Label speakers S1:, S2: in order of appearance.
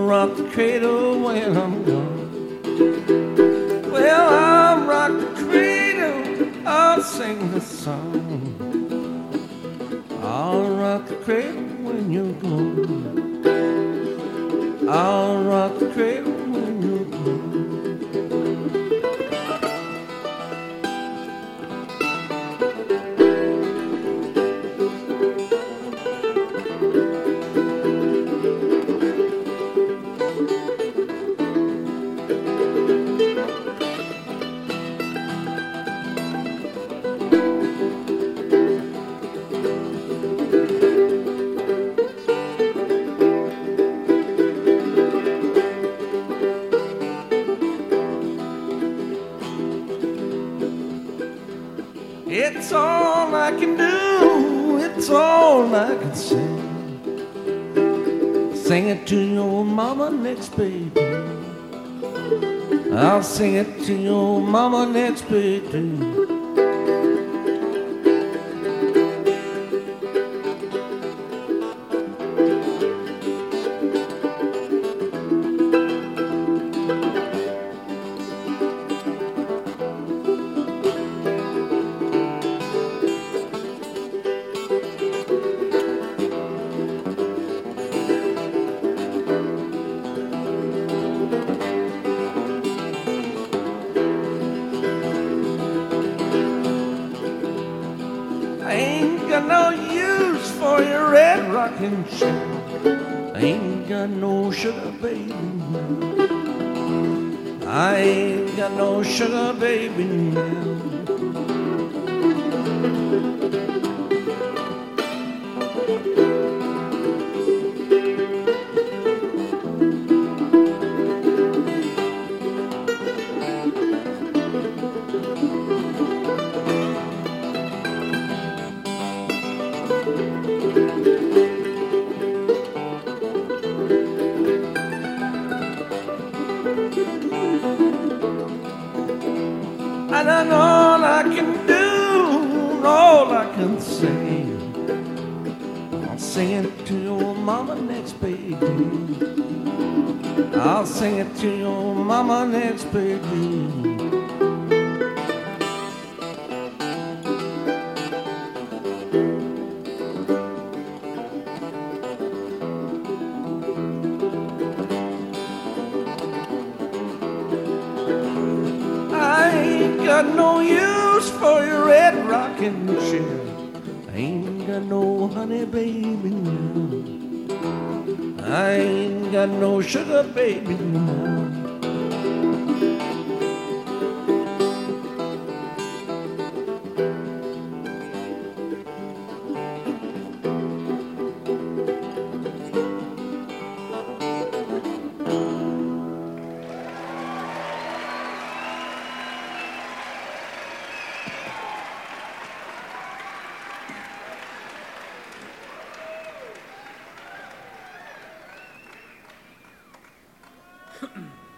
S1: rock the cradle when I'm gone. Well, I'll rock the cradle, I'll sing the song. I'll rock the cradle when you're gone. I'll rock the cradle when you're gone. It's all I can do, it's all I can sing. Sing it to your mama next, baby. I'll sing it to your mama next, baby. I ain't got no use for your red rocking chair. I ain't got no sugar, baby. I ain't got no sugar, baby, now. And that's all I can do, all I can say. I'll sing it to your mama next, baby. I'll sing it to your mama next, baby. Got no use for your red rocking chair. I ain't got no honey, baby, now. I ain't got no sugar, baby, now.
S2: Hmm.